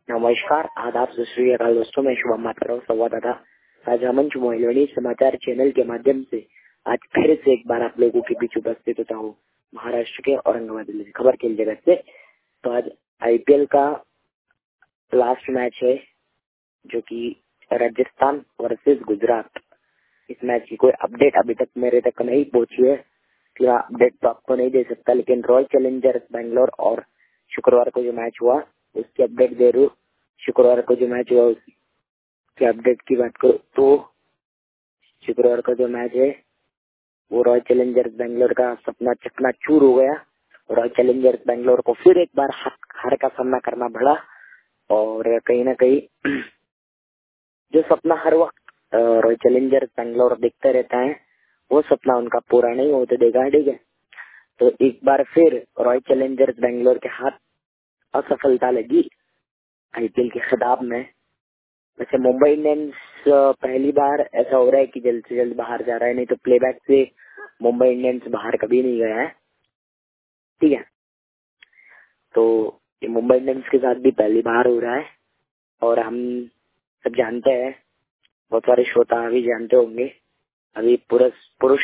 नमस्कार, आदाब, सत श्री अकाल दोस्तों। मैं शुभम बात कर रहा हूँ, संवाददाता राजा मंच मोहिलवाणी समाचार चैनल के माध्यम से आज फिर से एक बार आप लोगों के बीच उपस्थित होता हूँ महाराष्ट्र के औरंगाबाद जिले से खबर खेल जगत से। तो आज आईपीएल का लास्ट मैच है जो कि राजस्थान वर्सेस गुजरात। इस मैच की कोई अपडेट अभी तक मेरे तक नहीं पहुंची है, इसलिए अपडेट तो आपको नहीं दे सकता, लेकिन रॉयल चैलेंजर्स बैंगलोर और शुक्रवार को जो मैच हुआ उसकी अपडेट दे रहा हूँ। शुक्रवार को जो मैच हुआ उसकी अपडेट की बात करूँ तो शुक्रवार का जो मैच है वो रॉयल चैलेंजर्स बैंगलोर का सपना चकनाचूर हो गया। रॉयल चैलेंजर्स बैंगलोर को फिर एक बार हार का सामना करना पड़ा और कहीं ना कहीं जो सपना हर वक्त रॉयल चैलेंजर्स बैंगलोर देखते रहता है वो सपना उनका पूरा नहीं होते देगा। ठीक है, तो एक बार फिर रॉयल चैलेंजर्स बैंगलोर के हाथ असफलता लगी आईपीएल के खिताब में। वैसे मुंबई इंडियंस पहली बार ऐसा हो रहा है कि जल्द से जल्द बाहर जा रहा है, नहीं तो प्लेबैक से मुंबई इंडियंस बाहर कभी नहीं गया है। ठीक है, तो ये मुंबई इंडियंस के साथ भी पहली बार हो रहा है और हम सब जानते हैं, बहुत सारे श्रोता भी जानते होंगे, अभी पुरुष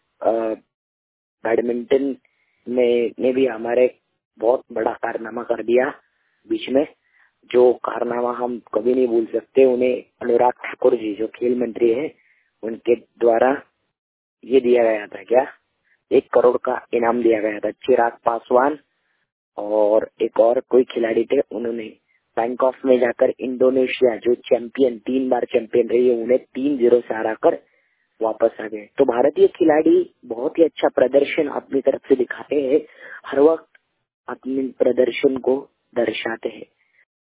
बैडमिंटन में ने भी हमारे बहुत बड़ा कारनामा कर दिया बीच में, जो कारनामा हम कभी नहीं भूल सकते। उन्हें अनुराग ठाकुर जी जो खेल मंत्री है उनके द्वारा ये दिया गया था, क्या 1 करोड़ का इनाम दिया गया था। चिराग पासवान और एक और कोई खिलाड़ी थे, उन्होंने बैंकॉक में जाकर इंडोनेशिया जो चैंपियन 3 बार चैंपियन रही है उन्हें 3-0 से हरा कर वापस आ गए। तो भारतीय खिलाड़ी बहुत ही अच्छा प्रदर्शन अपनी तरफ से दिखाते हैं, हर वक्त अपने प्रदर्शन को दर्शाते हैं।